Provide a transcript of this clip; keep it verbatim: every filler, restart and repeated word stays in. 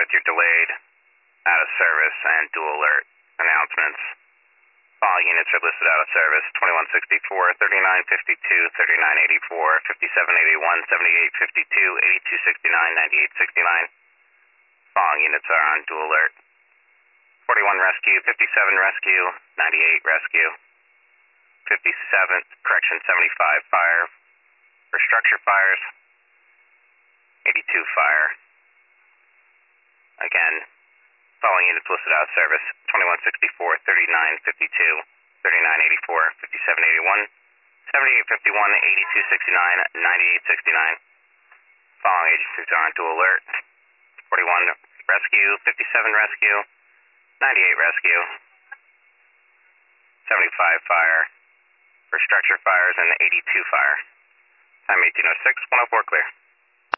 with your delayed, out of service, and dual alert announcements. All units are listed out of service: twenty-one sixty-four, thirty-nine fifty-two, thirty-nine eighty-four, fifty-seven eighty-one, seventy-eight fifty-two, eighty-two sixty-nine, ninety-eight sixty-nine. All units are on dual alert. forty-one rescue, fifty-seven rescue, ninety-eight rescue, fifty-seven, correction, seventy-five fire for structure fires, eighty-two fire. Again, following units listed out of service: twenty-one sixty-four, thirty-nine fifty-two, thirty-nine eighty-four, fifty-seven eighty-one, seventy-eight fifty-one, eighty-two sixty-nine, ninety-eight sixty-nine. Following agencies are on dual alert: forty-one rescue, fifty-seven rescue, ninety-eight rescue, seventy-five fire for structure fires, and eighty-two fire. Time eighteen oh six, one oh four clear.